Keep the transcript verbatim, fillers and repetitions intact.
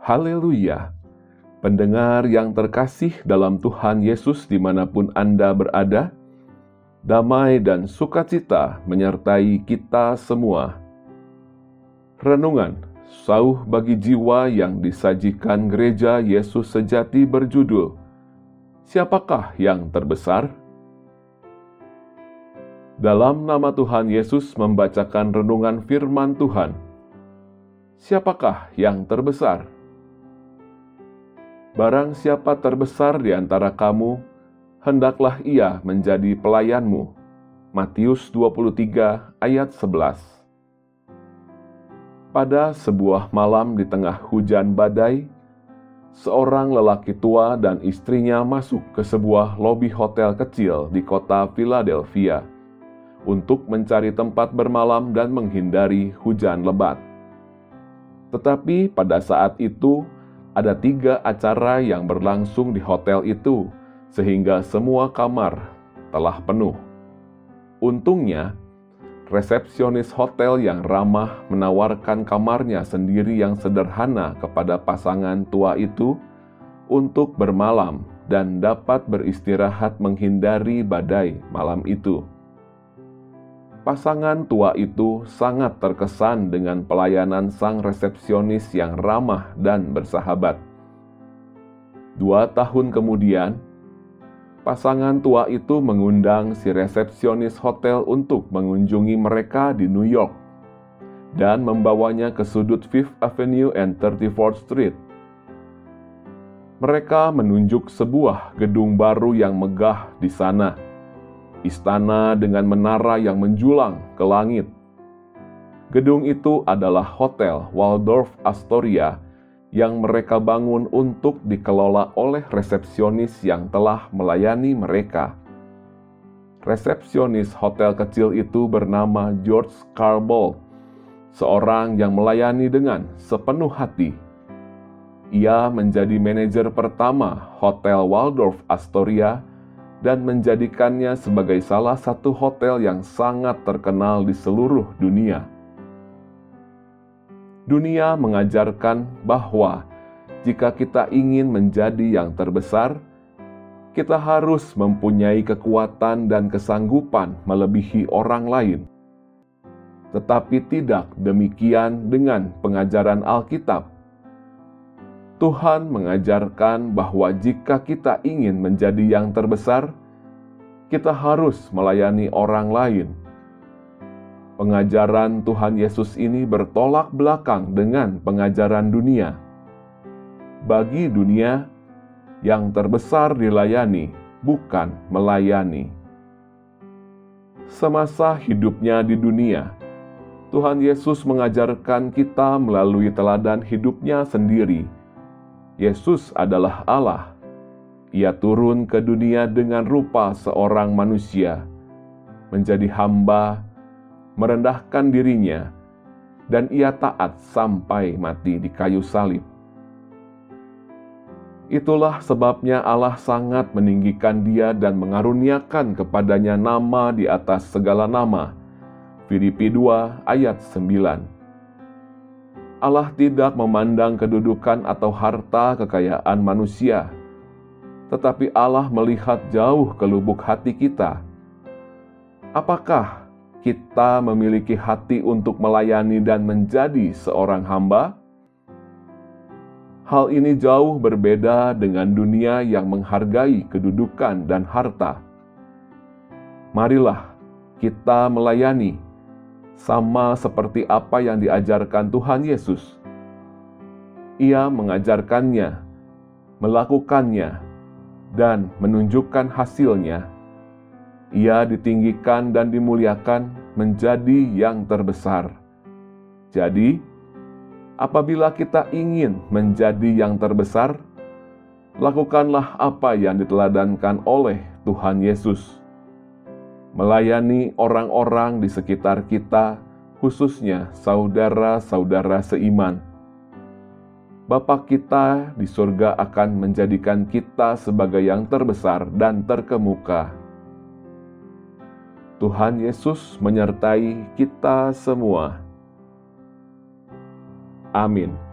Haleluya! Pendengar yang terkasih dalam Tuhan Yesus dimanapun Anda berada, damai dan sukacita menyertai kita semua. Renungan Sauh bagi jiwa yang disajikan Gereja Yesus Sejati berjudul, Siapakah yang terbesar? Dalam nama Tuhan Yesus membacakan renungan firman Tuhan. Siapakah yang terbesar? Barang siapa terbesar di antara kamu, hendaklah ia menjadi pelayanmu. Matius dua puluh tiga ayat sebelas. Pada sebuah malam di tengah hujan badai, seorang lelaki tua dan istrinya masuk ke sebuah lobi hotel kecil di kota Philadelphia untuk mencari tempat bermalam dan menghindari hujan lebat. Tetapi pada saat itu, ada tiga acara yang berlangsung di hotel itu, sehingga semua kamar telah penuh. Untungnya, resepsionis hotel yang ramah menawarkan kamarnya sendiri yang sederhana kepada pasangan tua itu untuk bermalam dan dapat beristirahat menghindari badai malam itu. Pasangan tua itu sangat terkesan dengan pelayanan sang resepsionis yang ramah dan bersahabat. Dua tahun kemudian, pasangan tua itu mengundang si resepsionis hotel untuk mengunjungi mereka di New York dan membawanya ke sudut Fifth Avenue and thirty-fourth Street. Mereka menunjuk sebuah gedung baru yang megah di sana. Istana dengan menara yang menjulang ke langit. Gedung itu adalah Hotel Waldorf Astoria yang mereka bangun untuk dikelola oleh resepsionis yang telah melayani mereka. Resepsionis hotel kecil itu bernama George Carbolt, seorang yang melayani dengan sepenuh hati. Ia menjadi manajer pertama Hotel Waldorf Astoria dan menjadikannya sebagai salah satu hotel yang sangat terkenal di seluruh dunia. Dunia mengajarkan bahwa jika kita ingin menjadi yang terbesar, kita harus mempunyai kekuatan dan kesanggupan melebihi orang lain. Tetapi tidak demikian dengan pengajaran Alkitab. Tuhan mengajarkan bahwa jika kita ingin menjadi yang terbesar, kita harus melayani orang lain. Pengajaran Tuhan Yesus ini bertolak belakang dengan pengajaran dunia. Bagi dunia, yang terbesar dilayani, bukan melayani. Semasa hidupnya di dunia, Tuhan Yesus mengajarkan kita melalui teladan hidupnya sendiri. Yesus adalah Allah. Ia turun ke dunia dengan rupa seorang manusia, menjadi hamba, merendahkan dirinya, dan ia taat sampai mati di kayu salib. Itulah sebabnya Allah sangat meninggikan dia dan mengaruniakan kepadanya nama di atas segala nama. Filipi dua ayat sembilan. Allah tidak memandang kedudukan atau harta kekayaan manusia, tetapi Allah melihat jauh ke lubuk hati kita. Apakah kita memiliki hati untuk melayani dan menjadi seorang hamba? Hal ini jauh berbeda dengan dunia yang menghargai kedudukan dan harta. Marilah kita melayani, sama seperti apa yang diajarkan Tuhan Yesus. Ia mengajarkannya, melakukannya, dan menunjukkan hasilnya. Ia ditinggikan dan dimuliakan menjadi yang terbesar. Jadi, apabila kita ingin menjadi yang terbesar, lakukanlah apa yang diteladankan oleh Tuhan Yesus. Melayani orang-orang di sekitar kita, khususnya saudara-saudara seiman. Bapa kita di surga akan menjadikan kita sebagai yang terbesar dan terkemuka. Tuhan Yesus menyertai kita semua. Amin.